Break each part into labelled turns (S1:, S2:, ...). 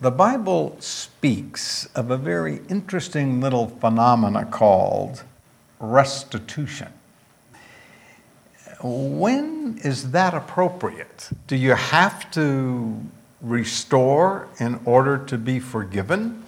S1: The Bible speaks of a very interesting little phenomena called restitution. When is that appropriate? Do you have to restore in order to be forgiven?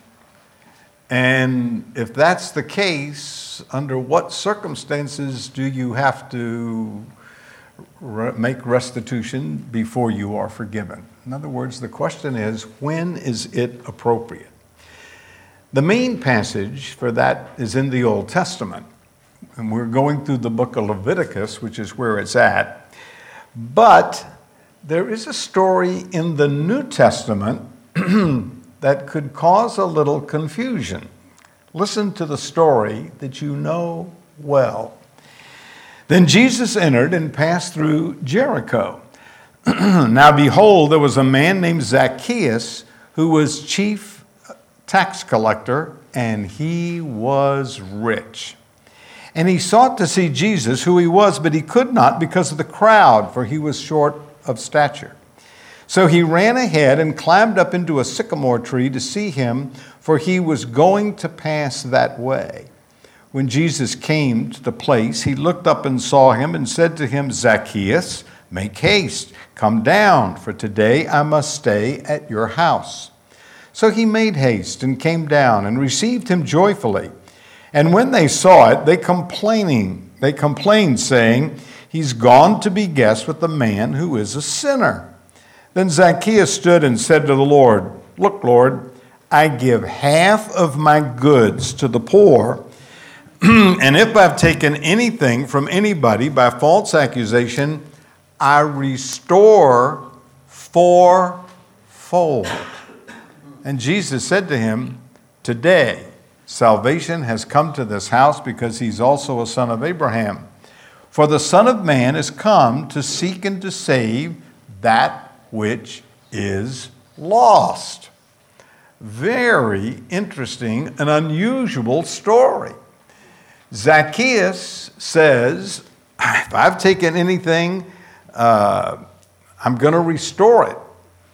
S1: And if that's the case, under what circumstances do you have to make restitution before you are forgiven? In other words, the question is, when is it appropriate? The main passage for that is in the Old Testament. And we're going through the book of Leviticus, which is where it's at. But there is a story in the New Testament that could cause a little confusion. Listen to the story that you know well. Then Jesus entered and passed through Jericho. Now behold, there was a man named Zacchaeus who was chief tax collector, and he was rich. And he sought to see Jesus, who he was, but he could not because of the crowd, for he was short of stature. So he ran ahead and climbed up into a sycamore tree to see him, for he was going to pass that way. When Jesus came to the place, he looked up and saw him and said to him, Zacchaeus, make haste, come down, for today I must stay at your house. So he made haste and came down and received him joyfully. And when they saw it, they complained, saying, he's gone to be guest with a man who is a sinner. Then Zacchaeus stood and said to the Lord, look, Lord, I give half of my goods to the poor, and if I've taken anything from anybody by false accusation, I restore fourfold. And Jesus said to him, today salvation has come to this house because he's also a son of Abraham. For the Son of Man is come to seek and to save that which is lost. Very interesting and unusual story. Zacchaeus says, if I've taken anything, I'm going to restore it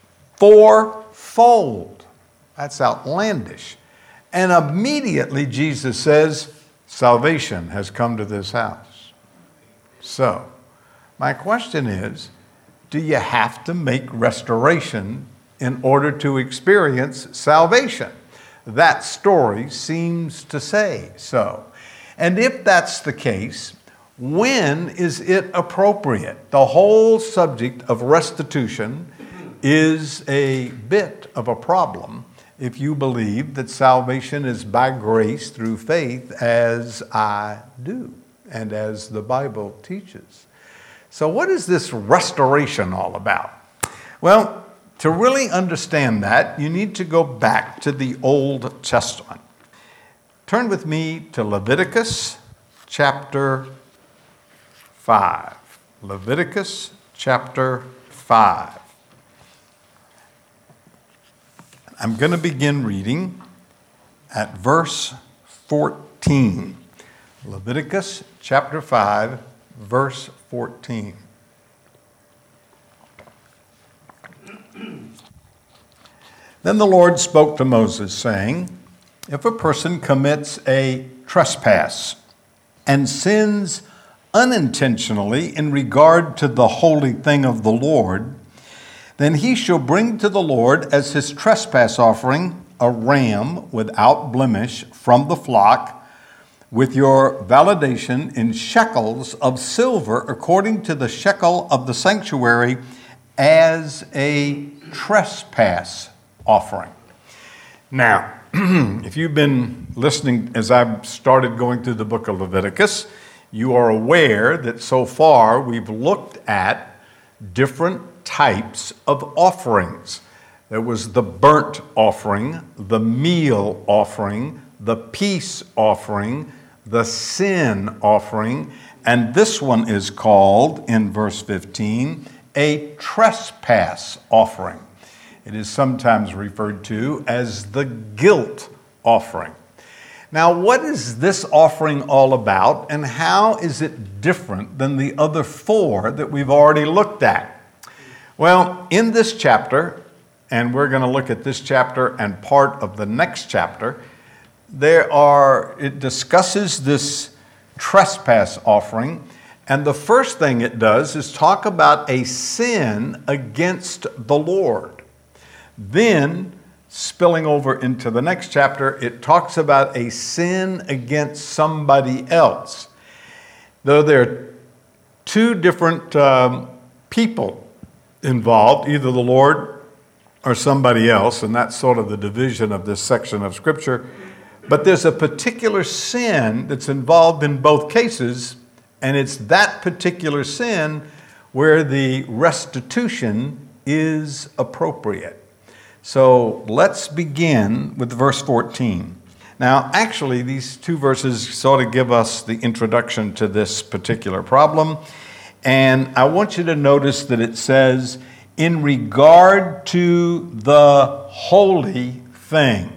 S1: fourfold. That's outlandish. And immediately Jesus says, salvation has come to this house. So, my question is, do you have to make restoration in order to experience salvation? That story seems to say so. And if that's the case, when is it appropriate? The whole subject of restitution is a bit of a problem if you believe that salvation is by grace through faith, as I do, and as the Bible teaches. So what is this restoration all about? Well, to really understand that, you need to go back to the Old Testament. Turn with me to Leviticus chapter 5. Leviticus chapter 5. I'm going to begin reading at verse 14. Leviticus chapter 5, verse 14. Then the Lord spoke to Moses, saying, if a person commits a trespass and sins unintentionally in regard to the holy thing of the Lord, then he shall bring to the Lord as his trespass offering a ram without blemish from the flock, with your validation in shekels of silver according to the shekel of the sanctuary, as a trespass offering. Now, if you've been listening as I've started going through the book of Leviticus, you are aware that so far we've looked at different types of offerings. There was the burnt offering, the meal offering, the peace offering, the sin offering, and this one is called, in verse 15, a trespass offering. It is sometimes referred to as the guilt offering. Now, what is this offering all about, and how is it different than the other four that we've already looked at? Well, in this chapter, and we're going to look at this chapter and part of the next chapter, it discusses this trespass offering. And the first thing it does is talk about a sin against the Lord. Then, spilling over into the next chapter, it talks about a sin against somebody else. Though there are two different people involved, either the Lord or somebody else, and that's sort of the division of this section of Scripture. But there's a particular sin that's involved in both cases, and it's that particular sin where the restitution is appropriate. So let's begin with verse 14. Now, actually, these two verses sort of give us the introduction to this particular problem. And I want you to notice that it says, in regard to the holy thing.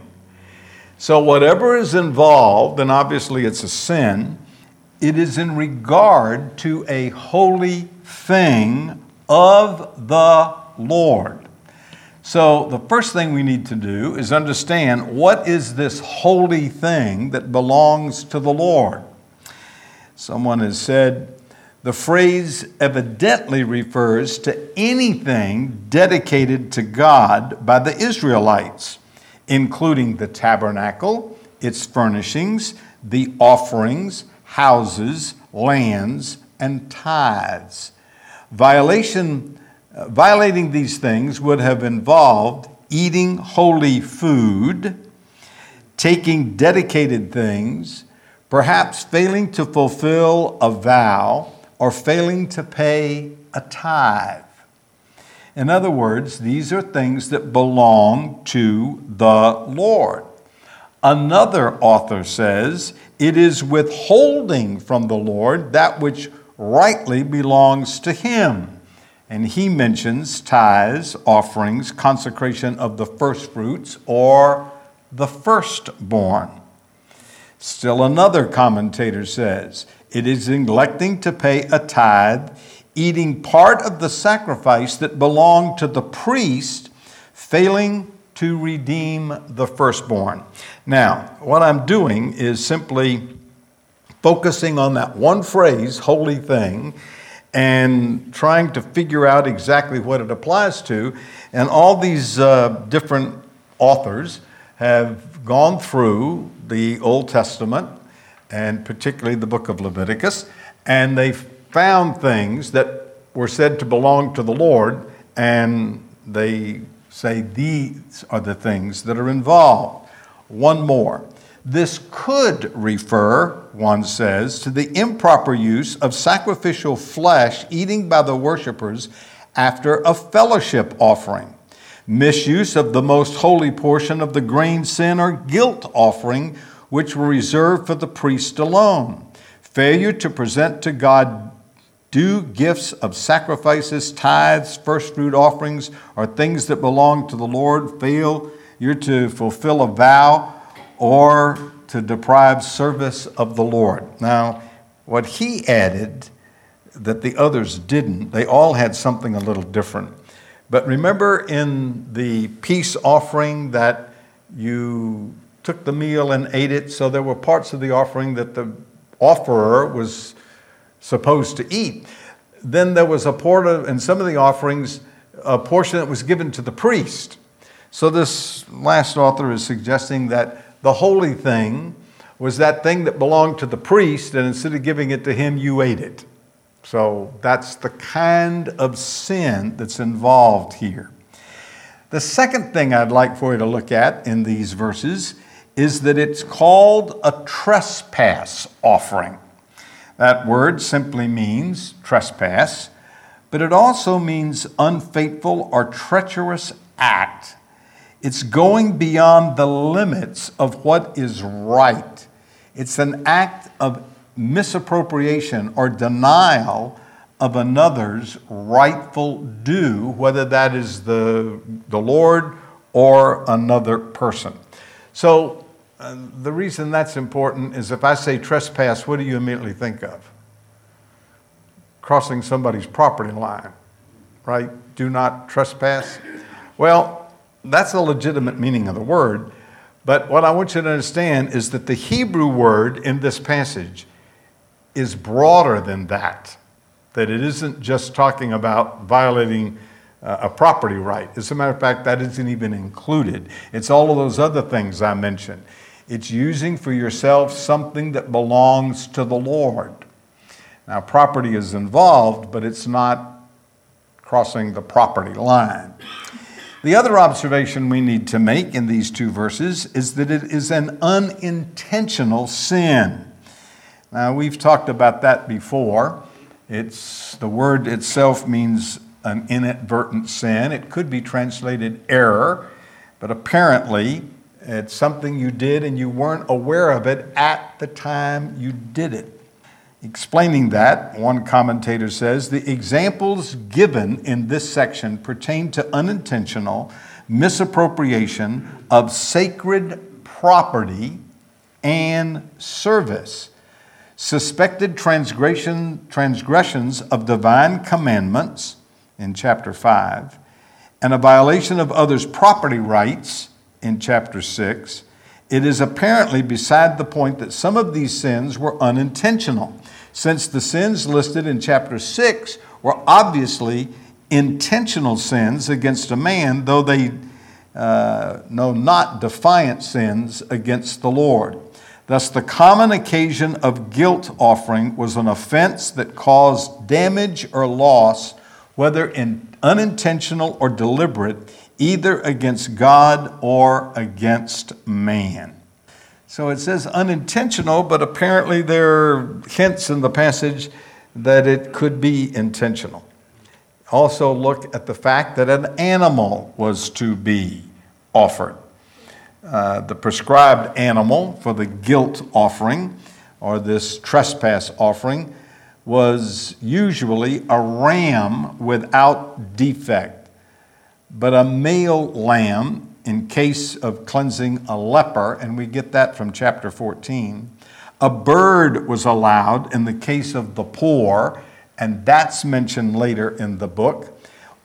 S1: So whatever is involved, and obviously it's a sin, it is in regard to a holy thing of the Lord. So the first thing we need to do is understand, what is this holy thing that belongs to the Lord? Someone has said, the phrase evidently refers to anything dedicated to God by the Israelites, including the tabernacle, its furnishings, the offerings, houses, lands, and tithes. Violating these things would have involved eating holy food, taking dedicated things, perhaps failing to fulfill a vow, or failing to pay a tithe. In other words, these are things that belong to the Lord. Another author says, it is withholding from the Lord that which rightly belongs to Him. And he mentions tithes, offerings, consecration of the first fruits, or the firstborn. Still another commentator says, it is neglecting to pay a tithe, eating part of the sacrifice that belonged to the priest, failing to redeem the firstborn. Now, what I'm doing is simply focusing on that one phrase, holy thing, and trying to figure out exactly what it applies to. And all these different authors have gone through the Old Testament, and particularly the book of Leviticus, and they found things that were said to belong to the Lord, and they say these are the things that are involved. One more. This could refer, one says, to the improper use of sacrificial flesh eating by the worshipers after a fellowship offering, misuse of the most holy portion of the grain sin or guilt offering, which were reserved for the priest alone, failure to present to God due gifts of sacrifices, tithes, first fruit offerings, or things that belong to the Lord, failure to fulfill a vow, or to deprive service of the Lord. Now, what he added that the others didn't, they all had something a little different. But remember in the peace offering that you took the meal and ate it, so there were parts of the offering that the offerer was supposed to eat. Then there was a part of, in some of the offerings, a portion that was given to the priest. So this last author is suggesting that the holy thing was that thing that belonged to the priest, and instead of giving it to him, you ate it. So that's the kind of sin that's involved here. The second thing I'd like for you to look at in these verses is that it's called a trespass offering. That word simply means trespass, but it also means unfaithful or treacherous act. It's going beyond the limits of what is right. It's an act of misappropriation or denial of another's rightful due, whether that is the Lord or another person. So the reason that's important is if I say trespass, what do you immediately think of? Crossing somebody's property line, right? Do not trespass. Well, That's a legitimate meaning of the word. But what I want you to understand is that the Hebrew word in this passage is broader than that. That it isn't just talking about violating a property right. As a matter of fact, that isn't even included. It's all of those other things I mentioned. It's using for yourself something that belongs to the Lord. Now, property is involved, but it's not crossing the property line. The other observation we need to make in these two verses is that it is an unintentional sin. Now, we've talked about that before. The word itself means an inadvertent sin. It could be translated error, but apparently it's something you did and you weren't aware of it at the time you did it. Explaining that, one commentator says, the examples given in this section pertain to unintentional misappropriation of sacred property and service, suspected transgressions of divine commandments in chapter 5, and a violation of others' property rights in chapter 6. It is apparently beside the point that some of these sins were unintentional, since the sins listed in chapter 6 were obviously intentional sins against a man, though they know not defiant sins against the Lord. Thus, the common occasion of guilt offering was an offense that caused damage or loss, whether unintentional or deliberate, either against God or against man. So it says unintentional, but apparently there are hints in the passage that it could be intentional. Also look at the fact that an animal was to be offered. The prescribed animal for the guilt offering, or this trespass offering, was usually a ram without defect, but a male lamb in case of cleansing a leper, and we get that from chapter 14. A bird was allowed in the case of the poor, and that's mentioned later in the book,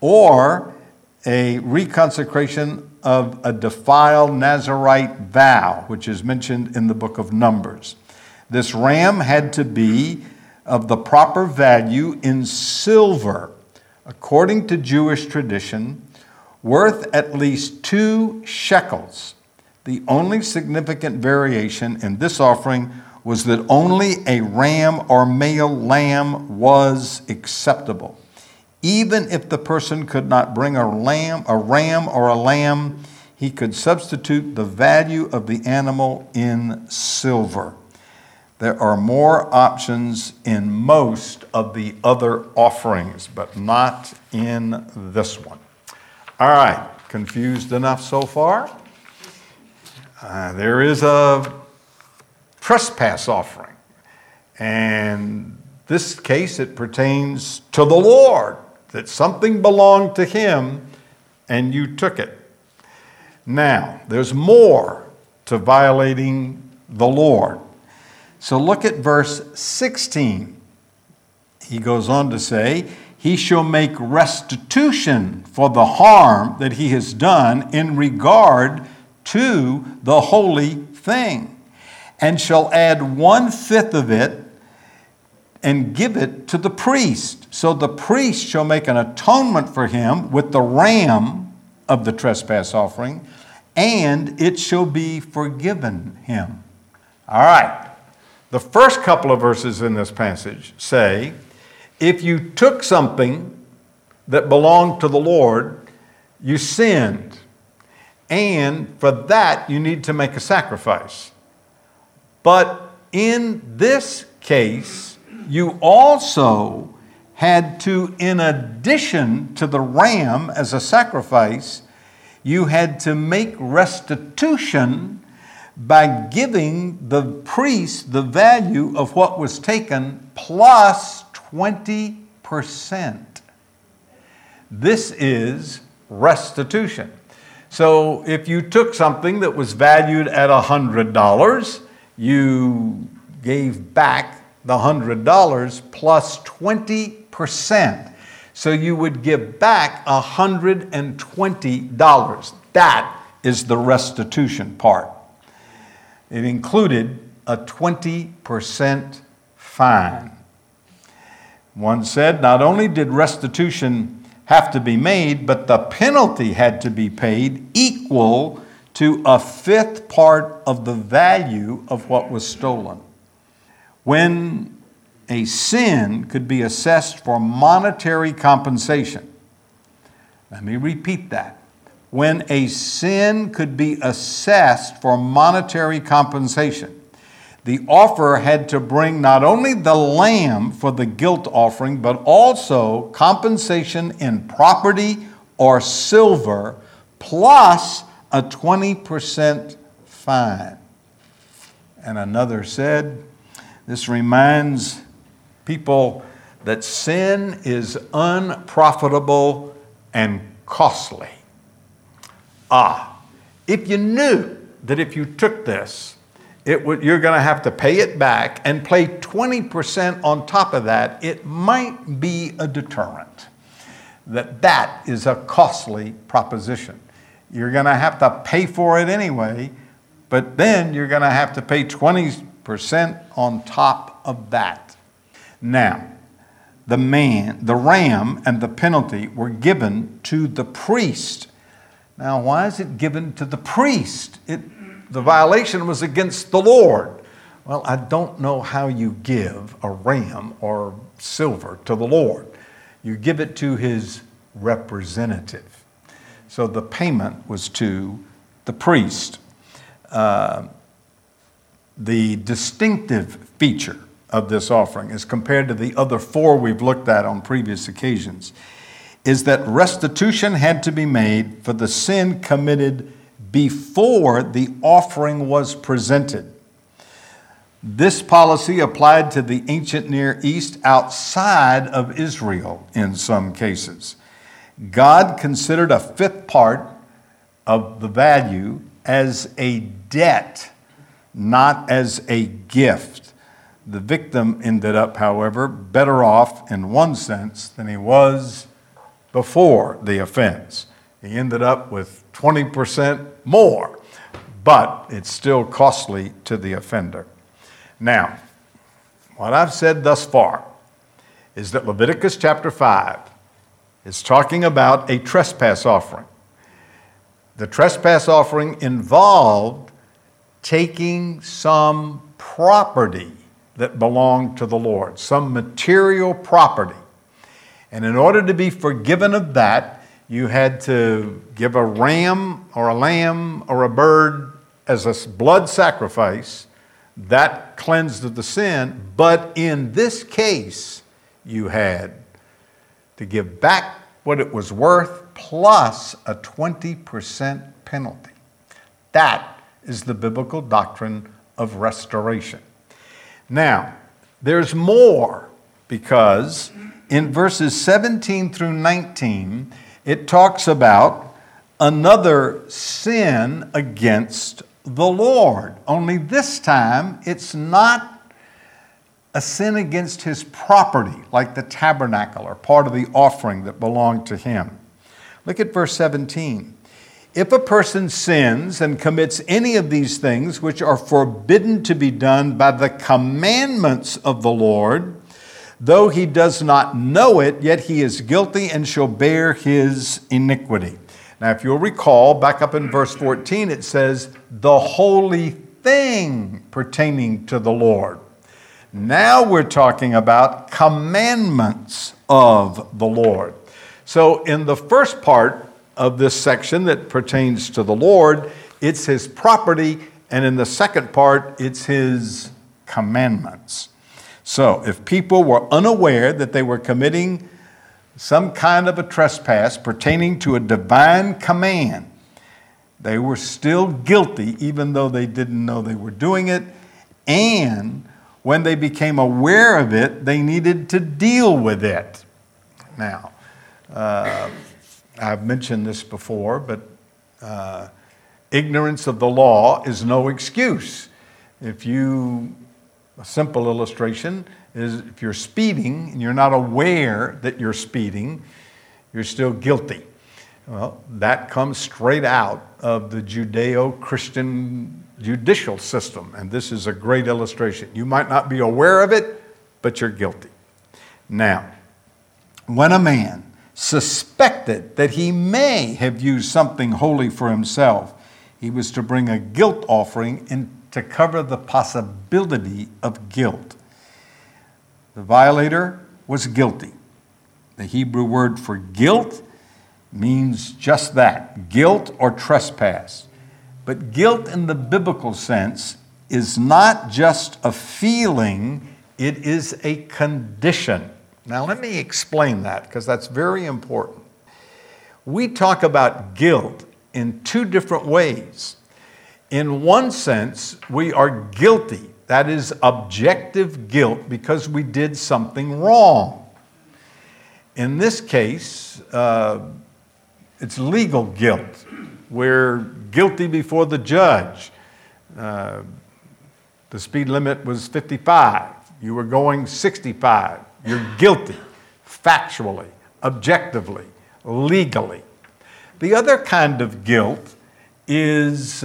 S1: or a reconsecration of a defiled Nazirite vow, which is mentioned in the book of Numbers. This ram had to be of the proper value in silver, according to Jewish tradition, worth at least 2 shekels. The only significant variation in this offering was that only a ram or male lamb was acceptable. Even if the person could not bring a ram or a lamb, he could substitute the value of the animal in silver. There are more options in most of the other offerings, but not in this one. All right, confused enough so far? There is a trespass offering. And this case, it pertains to the Lord, that something belonged to him and you took it. Now, there's more to violating the Lord. So look at verse 16. He goes on to say, he shall make restitution for the harm that he has done in regard to the holy thing, and shall add 1/5 of it and give it to the priest. So the priest shall make an atonement for him with the ram of the trespass offering, and it shall be forgiven him. All right. The first couple of verses in this passage say, if you took something that belonged to the Lord, you sinned. And for that, you need to make a sacrifice. But in this case, you also had to, in addition to the ram as a sacrifice, you had to make restitution by giving the priest the value of what was taken plus 20%. This is restitution. So if you took something that was valued at $100, you gave back the $100 plus 20%. So you would give back $120. That is the restitution part. It included a 20% fine. One said not only did restitution have to be made, but the penalty had to be paid equal to a fifth part of the value of what was stolen. When a sin could be assessed for monetary compensation, let me repeat that. When a sin could be assessed for monetary compensation, the offerer had to bring not only the lamb for the guilt offering, but also compensation in property or silver, plus a 20% fine. And another said, this reminds people that sin is unprofitable and costly. If you knew that if you took this, you're going to have to pay it back and pay 20% on top of that, it might be a deterrent. That is a costly proposition. You're going to have to pay for it anyway, but then you're going to have to pay 20% on top of that. Now, the ram and the penalty were given to the priest. Now, why is it given to the priest? The violation was against the Lord. Well, I don't know how you give a ram or silver to the Lord. You give it to his representative. So the payment was to the priest. The distinctive feature of this offering, as compared to the other four we've looked at on previous occasions, is that restitution had to be made for the sin committed before the offering was presented. This policy applied to the ancient Near East outside of Israel in some cases. God considered a fifth part of the value as a debt, not as a gift. The victim ended up, however, better off in one sense than he was before the offense. He ended up with 20% more, but it's still costly to the offender. Now, what I've said thus far is that Leviticus chapter 5 is talking about a trespass offering. The trespass offering involved taking some property that belonged to the Lord, some material property. And in order to be forgiven of that, you had to give a ram or a lamb or a bird as a blood sacrifice. That cleansed of the sin. But in this case, you had to give back what it was worth plus a 20% penalty. That is the biblical doctrine of restoration. Now, there's more, because in verses 17 through 19, it talks about another sin against the Lord. Only this time, it's not a sin against his property, like the tabernacle or part of the offering that belonged to him. Look at verse 17. If a person sins and commits any of these things which are forbidden to be done by the commandments of the Lord, though he does not know it, yet he is guilty and shall bear his iniquity. Now, if you'll recall, back up in verse 14, it says, the holy thing pertaining to the Lord. Now we're talking about commandments of the Lord. So in the first part of this section that pertains to the Lord, it's his property, and in the second part, it's his commandments. So if people were unaware that they were committing some kind of a trespass pertaining to a divine command, they were still guilty even though they didn't know they were doing it. And when they became aware of it, they needed to deal with it. Now, I've mentioned this before, but ignorance of the law is no excuse. A simple illustration is if you're speeding and you're not aware that you're speeding, you're still guilty. Well, that comes straight out of the Judeo-Christian judicial system, and this is a great illustration. You might not be aware of it, but you're guilty. Now, when a man suspected that he may have used something holy for himself, he was to bring a guilt offering to cover the possibility of guilt. The violator was guilty. The Hebrew word for guilt means just that, guilt or trespass. But guilt in the biblical sense is not just a feeling, it is a condition. Now let me explain that, because that's very important. We talk about guilt in two different ways. In one sense, we are guilty. That is objective guilt because we did something wrong. In this case, it's legal guilt. We're guilty before the judge. The speed limit was 55. You were going 65. You're guilty, factually, objectively, legally. The other kind of guilt is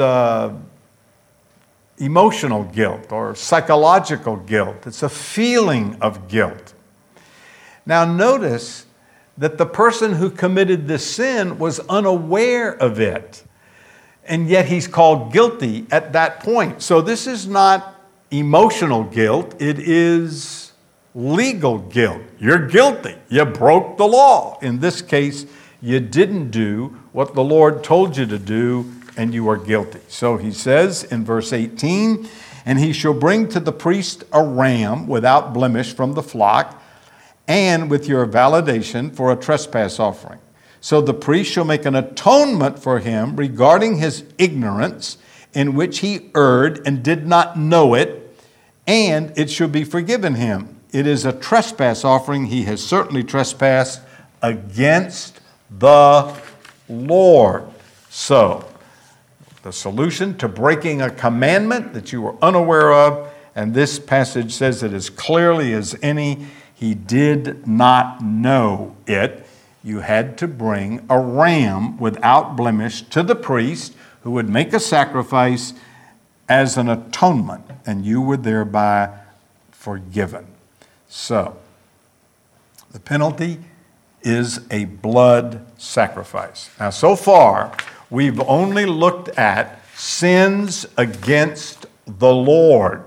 S1: emotional guilt or psychological guilt. It's a feeling of guilt. Now notice that the person who committed this sin was unaware of it, and yet he's called guilty at that point. So this is not emotional guilt, it is legal guilt. You're guilty. You broke the law. In this case, you didn't do what the Lord told you to do, and you are guilty. So he says in verse 18, "And he shall bring to the priest a ram without blemish from the flock, and with your validation for a trespass offering. So the priest shall make an atonement for him regarding his ignorance, in which he erred and did not know it, and it shall be forgiven him. It is a trespass offering. He has certainly trespassed against the Lord." So, the solution to breaking a commandment that you were unaware of, and this passage says it as clearly as any, he did not know it. You had to bring a ram without blemish to the priest who would make a sacrifice as an atonement, and you were thereby forgiven. So, the penalty is a blood sacrifice. Now, so far, we've only looked at sins against the Lord.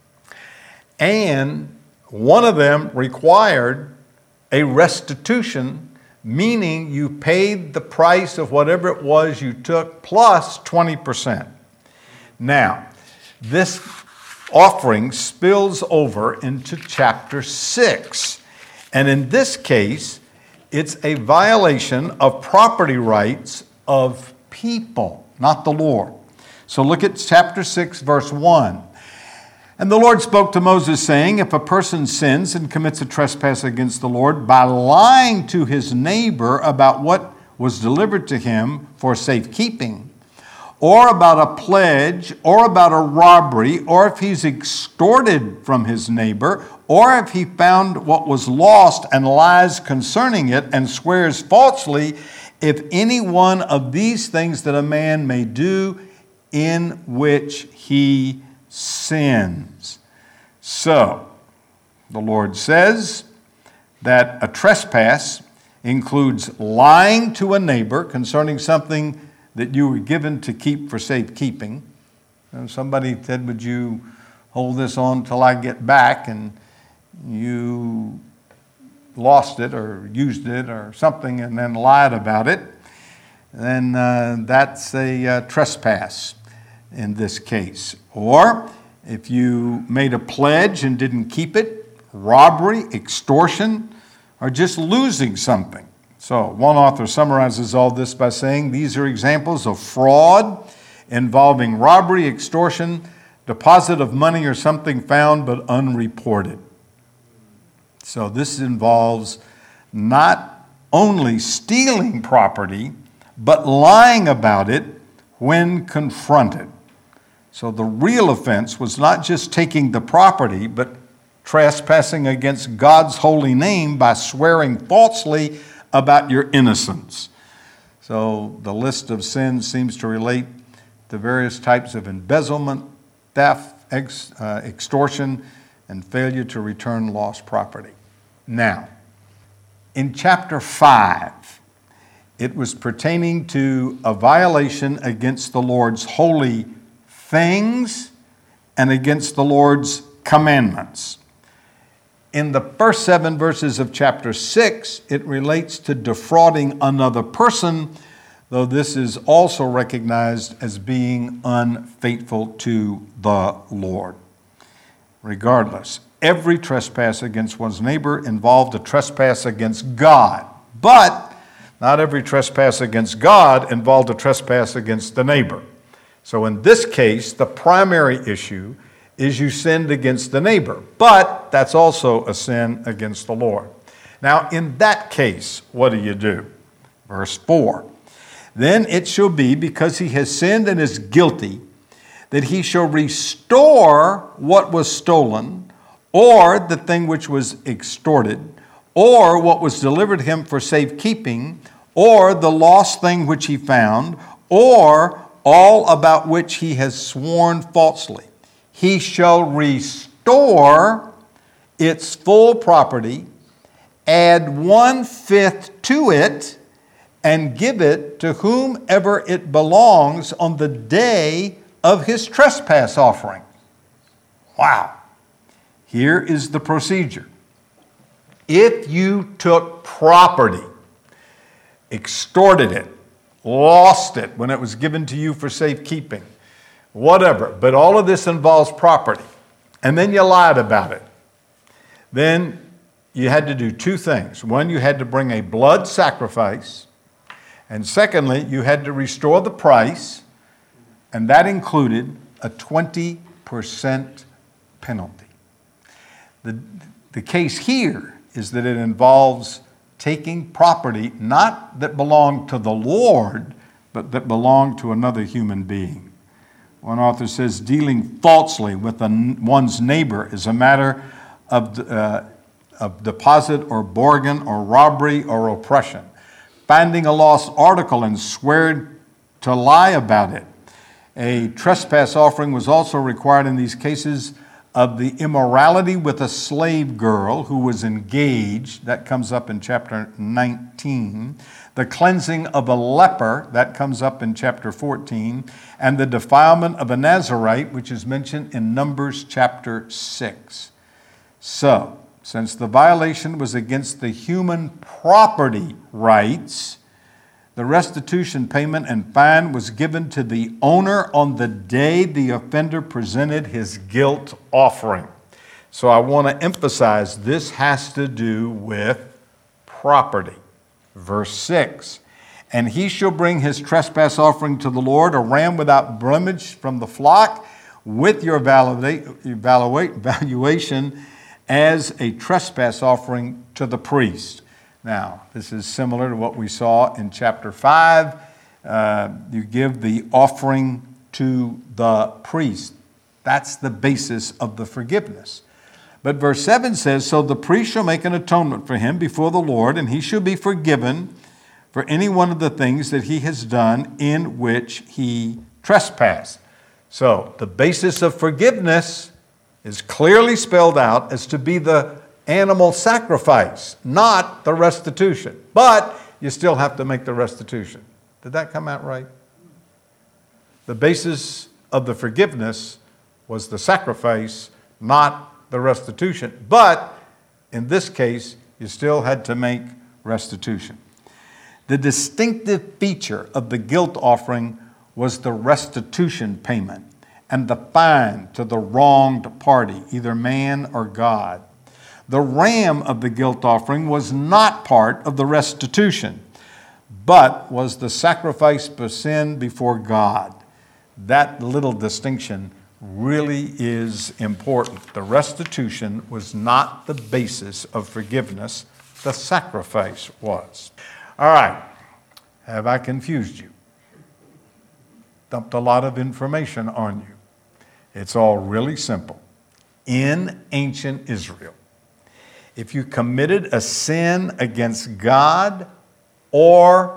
S1: And one of them required a restitution, meaning you paid the price of whatever it was you took plus 20%. Now, this offering spills over into chapter 6. And in this case, it's a violation of property rights of people, not the Lord. So look at chapter 6, verse 1. "And the Lord spoke to Moses, saying, If a person sins and commits a trespass against the Lord by lying to his neighbor about what was delivered to him for safekeeping, or about a pledge, or about a robbery, or if he's extorted from his neighbor, or if he found what was lost and lies concerning it and swears falsely, if any one of these things that a man may do in which he sins." So, the Lord says that a trespass includes lying to a neighbor concerning something that you were given to keep for safekeeping. And somebody said, "Would you hold this on till I get back?" And you lost it or used it or something and then lied about it. Then that's a trespass in this case. Or if you made a pledge and didn't keep it, robbery, extortion, or just losing something. So one author summarizes all this by saying these are examples of fraud involving robbery, extortion, deposit of money or something found but unreported. So this involves not only stealing property, but lying about it when confronted. So the real offense was not just taking the property, but trespassing against God's holy name by swearing falsely about your innocence. So the list of sins seems to relate to various types of embezzlement, theft, extortion, and failure to return lost property. Now, in chapter 5, it was pertaining to a violation against the Lord's holy things and against the Lord's commandments. In the first 7 verses of chapter 6, it relates to defrauding another person, though this is also recognized as being unfaithful to the Lord. Regardless, every trespass against one's neighbor involved a trespass against God. But not every trespass against God involved a trespass against the neighbor. So in this case, the primary issue is you sinned against the neighbor, but that's also a sin against the Lord. Now, in that case, what do? Verse 4, then it shall be, because he has sinned and is guilty, that he shall restore what was stolen, or the thing which was extorted, or what was delivered him for safekeeping, or the lost thing which he found, or all about which he has sworn falsely. He shall restore its full property, add 1/5 to it, and give it to whomever it belongs on the day of his trespass offering. Wow. Here is the procedure. If you took property, extorted it, lost it when it was given to you for safekeeping, whatever, but all of this involves property, and then you lied about it, then you had to do 2 things. One, you had to bring a blood sacrifice, and secondly, you had to restore the price, and that included a 20% penalty. The case here is that it involves taking property not that belonged to the Lord, but that belonged to another human being. One author says, dealing falsely with one's neighbor is a matter of deposit or bargain or robbery or oppression. Finding a lost article and swearing to lie about it. A trespass offering was also required in these cases of the immorality with a slave girl who was engaged. That comes up in chapter 19. The cleansing of a leper. That comes up in chapter 14. And the defilement of a Nazirite, which is mentioned in Numbers chapter 6. So, since the violation was against the human property rights, the restitution payment and fine was given to the owner on the day the offender presented his guilt offering. So I want to emphasize this has to do with property. Verse 6, and he shall bring his trespass offering to the Lord, a ram without blemish from the flock, with your valuation as a trespass offering to the priest. Now, this is similar to what we saw in chapter 5. You give the offering to the priest. That's the basis of the forgiveness. But verse 7 says, so the priest shall make an atonement for him before the Lord, and he shall be forgiven for any one of the things that he has done in which he trespassed. So the basis of forgiveness is clearly spelled out as to be the animal sacrifice, not the restitution. But you still have to make the restitution. Did that come out right? The basis of the forgiveness was the sacrifice, not the restitution. But in this case, you still had to make restitution. The distinctive feature of the guilt offering was the restitution payment and the fine to the wronged party, either man or God. The ram of the guilt offering was not part of the restitution, but was the sacrifice for sin before God. That little distinction really is important. The restitution was not the basis of forgiveness. The sacrifice was. All right. Have I confused you? Dumped a lot of information on you. It's all really simple. In ancient Israel, if you committed a sin against God or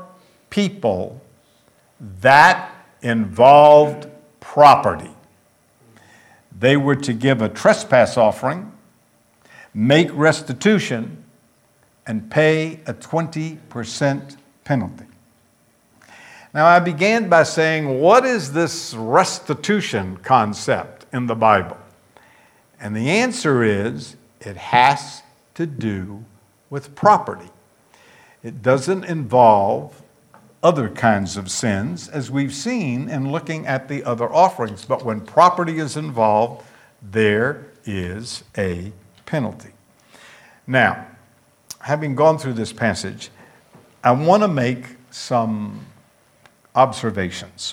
S1: people that involved property. They were to give a trespass offering, make restitution, and pay a 20% penalty. Now, I began by saying, what is this restitution concept in the Bible? And the answer is, it has to do with property. It doesn't involve other kinds of sins, as we've seen in looking at the other offerings. But when property is involved, there is a penalty. Now, having gone through this passage, I want to make some observations.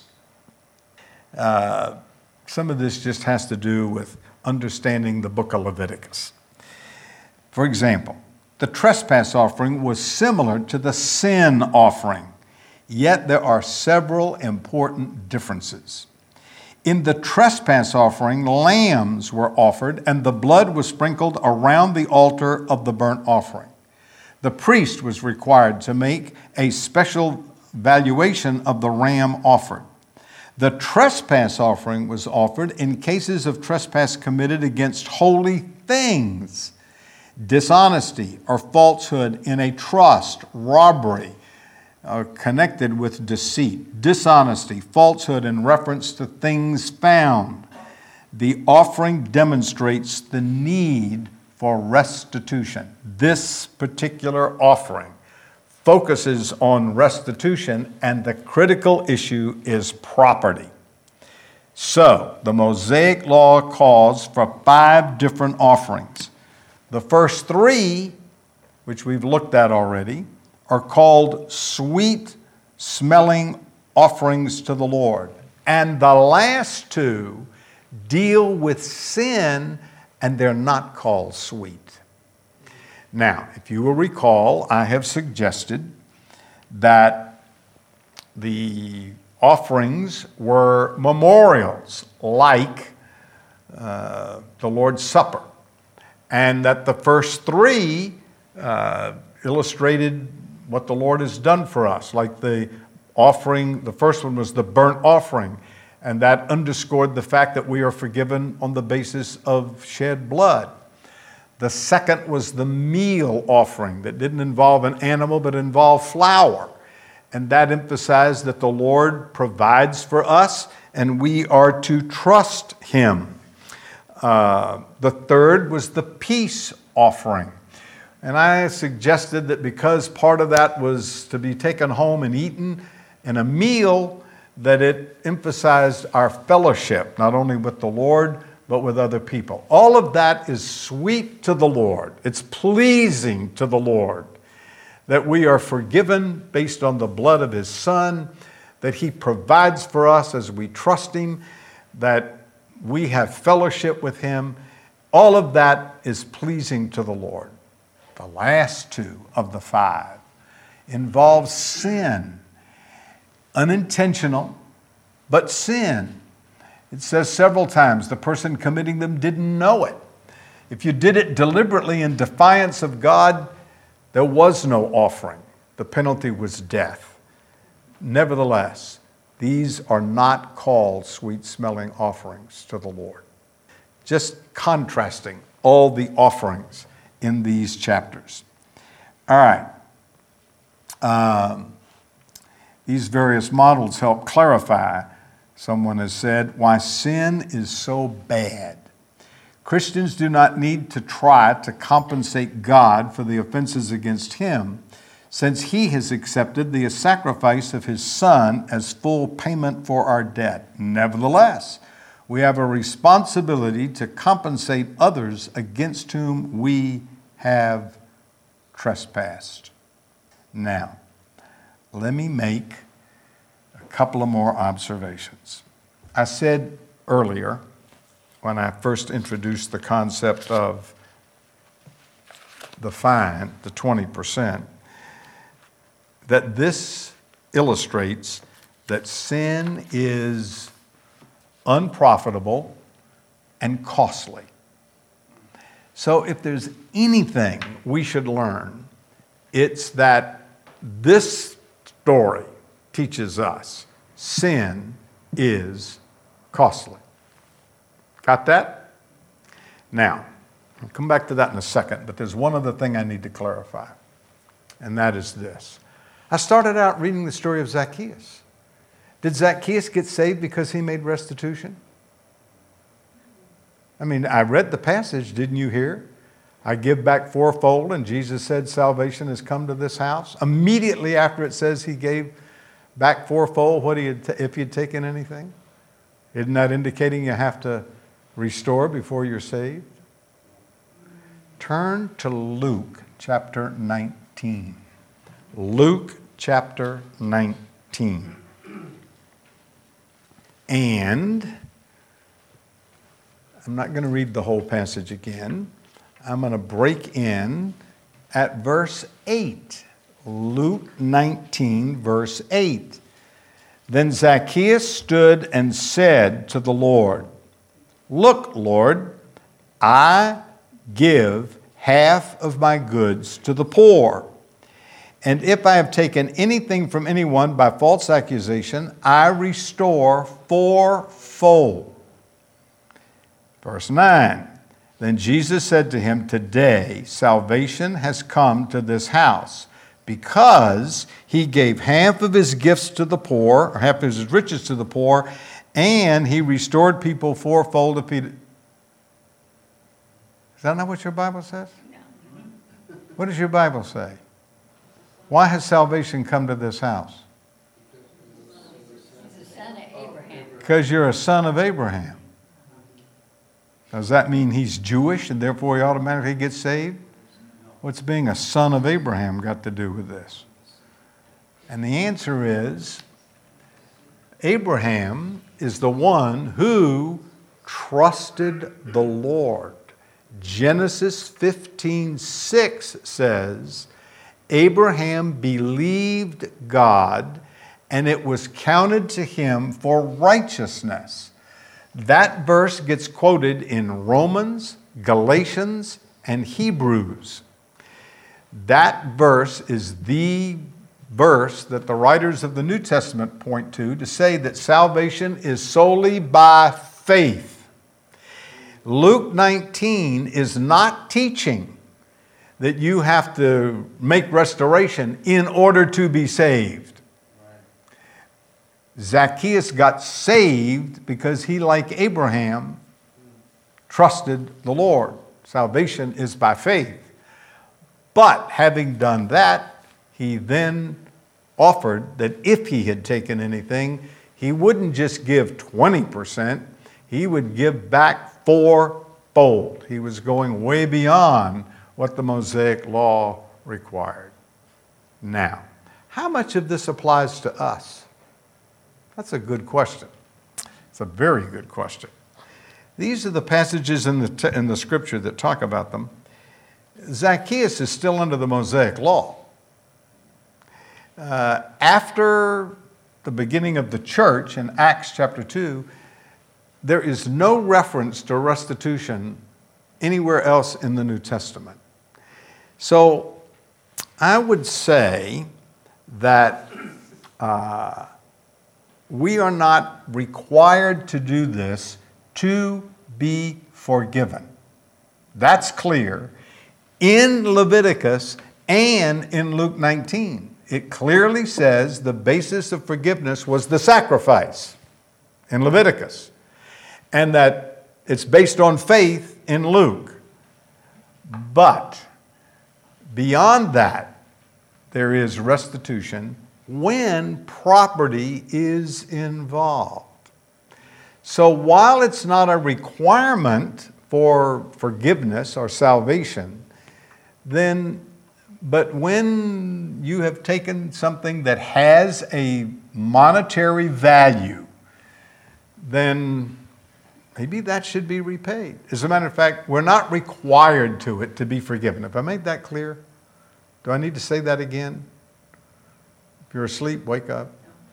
S1: Some of this just has to do with understanding the book of Leviticus. For example, the trespass offering was similar to the sin offering, yet there are several important differences. In the trespass offering, lambs were offered, and the blood was sprinkled around the altar of the burnt offering. The priest was required to make a special valuation of the ram offered. The trespass offering was offered in cases of trespass committed against holy things, dishonesty or falsehood in a trust, robbery connected with deceit, dishonesty, falsehood in reference to things found. The offering demonstrates the need for restitution. This particular offering focuses on restitution, and the critical issue is property. So, the Mosaic Law calls for 5 different offerings. The first 3, which we've looked at already, are called sweet-smelling offerings to the Lord. And the last 2 deal with sin, and they're not called sweet. Now, if you will recall, I have suggested that the offerings were memorials like the Lord's Supper, and that the first 3 illustrated what the Lord has done for us, like the offering. The first one was the burnt offering, and that underscored the fact that we are forgiven on the basis of shed blood. The second was the meal offering that didn't involve an animal but involved flour. And that emphasized that the Lord provides for us and we are to trust Him. The third was the peace offering. And I suggested that because part of that was to be taken home and eaten in a meal, that it emphasized our fellowship, not only with the Lord, but with other people. All of that is sweet to the Lord. It's pleasing to the Lord that we are forgiven based on the blood of His Son, that He provides for us as we trust Him, that we have fellowship with Him. All of that is pleasing to the Lord. The last 2 of the 5 involve sin, unintentional, but sin. It says several times the person committing them didn't know it. If you did it deliberately in defiance of God, there was no offering. The penalty was death. Nevertheless, these are not called sweet-smelling offerings to the Lord. Just contrasting all the offerings in these chapters. All right. These various models help clarify, someone has said, why sin is so bad. Christians do not need to try to compensate God for the offenses against Him, since He has accepted the sacrifice of His Son as full payment for our debt. Nevertheless, we have a responsibility to compensate others against whom we have trespassed. Now, let me make a couple of more observations. I said earlier, when I first introduced the concept of the fine, the 20%, that this illustrates that sin is unprofitable and costly. So if there's anything we should learn, it's that this story, teaches us sin is costly. Got that? Now, I'll come back to that in a second, but there's one other thing I need to clarify, and that is this. I started out reading the story of Zacchaeus. Did Zacchaeus get saved because he made restitution? I mean, I read the passage, didn't you hear? I give back fourfold, and Jesus said salvation has come to this house. Immediately after it says he gave back fourfold if he had taken anything. Isn't that indicating you have to restore before you're saved? Turn to Luke chapter 19. Luke chapter 19. And I'm not going to read the whole passage again. I'm going to break in at verse 8. Luke 19, verse 8. Then Zacchaeus stood and said to the Lord, "Look, Lord, I give half of my goods to the poor. And if I have taken anything from anyone by false accusation, I restore fourfold." Verse 9. Then Jesus said to him, "Today salvation has come to this house, because he gave half of his gifts to the poor, or half of his riches to the poor, and he restored people fourfold if he..." Is that not what your Bible says? No. What does your Bible say? Why has salvation come to this house?
S2: He's a son of Abraham.
S1: Because you're a son of Abraham. Does that mean he's Jewish and therefore he automatically gets saved? What's being a son of Abraham got to do with this? And the answer is, Abraham is the one who trusted the Lord. Genesis 15:6 says, Abraham believed God, and it was counted to him for righteousness. That verse gets quoted in Romans, Galatians, and Hebrews. That verse is the verse that the writers of the New Testament point to say that salvation is solely by faith. Luke 19 is not teaching that you have to make restoration in order to be saved. Zacchaeus got saved because he, like Abraham, trusted the Lord. Salvation is by faith. But having done that, he then offered that if he had taken anything, he wouldn't just give 20%, he would give back fourfold. He was going way beyond what the Mosaic law required. Now, how much of this applies to us? That's a good question. It's a very good question. These are the passages in the scripture that talk about them. Zacchaeus is still under the Mosaic law. After the beginning of the church in Acts chapter 2, there is no reference to restitution anywhere else in the New Testament. So I would say that we are not required to do this to be forgiven. That's clear in Leviticus and in Luke 19. It clearly says the basis of forgiveness was the sacrifice in Leviticus, and that it's based on faith in Luke. But beyond that, there is restitution when property is involved. So while it's not a requirement for forgiveness or salvation, but when you have taken something that has a monetary value, then maybe that should be repaid. As a matter of fact, we're not required to it to be forgiven. Have I made that clear? Do I need to say that again? If you're asleep, wake up.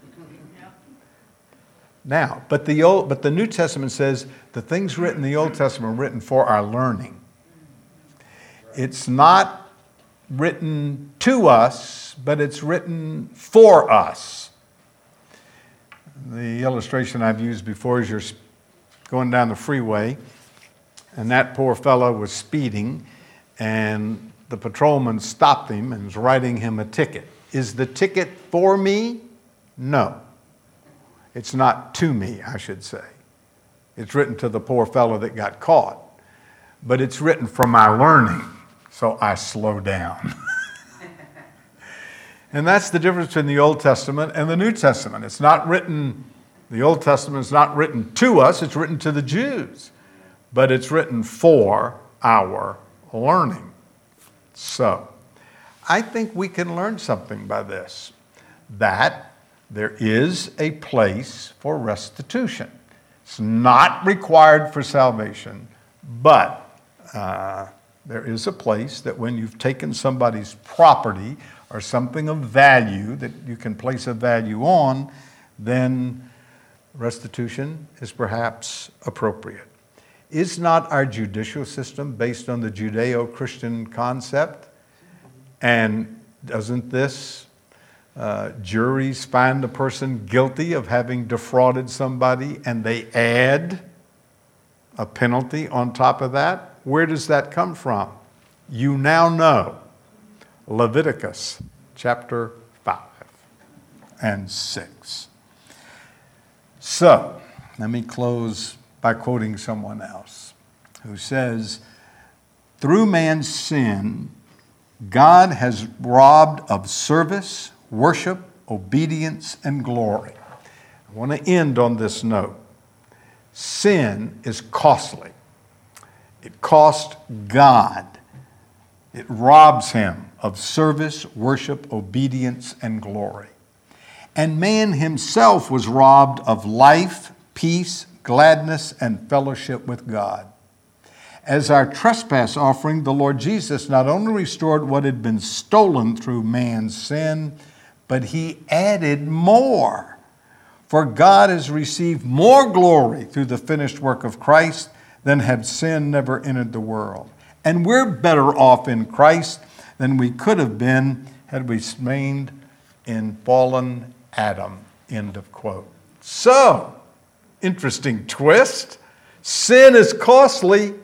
S1: Now, but the New Testament says the things written in the Old Testament are written for our learning. It's not written to us, but it's written for us. The illustration I've used before is you're going down the freeway, and that poor fellow was speeding, and the patrolman stopped him and was writing him a ticket. Is the ticket for me? No. It's not to me, I should say. It's written to the poor fellow that got caught. But it's written for my learning, so I slow down. And that's the difference between the Old Testament and the New Testament. It's not written, the Old Testament is not written to us, it's written to the Jews. But it's written for our learning. So, I think we can learn something by this, that there is a place for restitution. It's not required for salvation, but there is a place that when you've taken somebody's property or something of value that you can place a value on, then restitution is perhaps appropriate. Is not our judicial system based on the Judeo-Christian concept? And doesn't this juries find the person guilty of having defrauded somebody and they add a penalty on top of that? Where does that come from? You now know. Leviticus chapter 5 and 6. So, let me close by quoting someone else who says, through man's sin, God has robbed of service, worship, obedience, and glory. I want to end on this note. Sin is costly. It cost God. It robs him of service, worship, obedience, and glory. And man himself was robbed of life, peace, gladness, and fellowship with God. As our trespass offering, the Lord Jesus not only restored what had been stolen through man's sin, but he added more. For God has received more glory through the finished work of Christ than had sin never entered the world. And we're better off in Christ than we could have been had we remained in fallen Adam. End of quote. So, interesting twist. Sin is costly,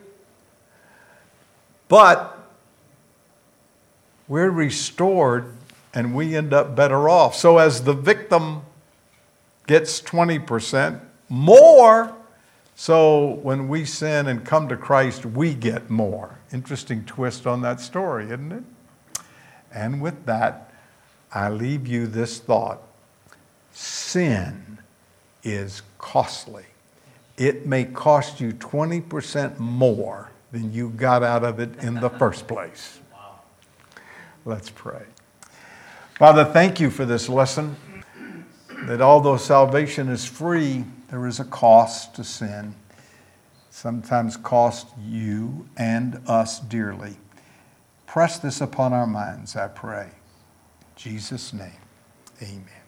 S1: but we're restored and we end up better off. So as the victim gets 20% more, so when we sin and come to Christ, we get more. Interesting twist on that story, isn't it? And with that, I leave you this thought. Sin is costly. It may cost you 20% more than you got out of it in the first place. Let's pray. Father, thank you for this lesson, that although salvation is free, there is a cost to sin. Sometimes cost you and us dearly. Press this upon our minds, I pray. In Jesus' name, amen.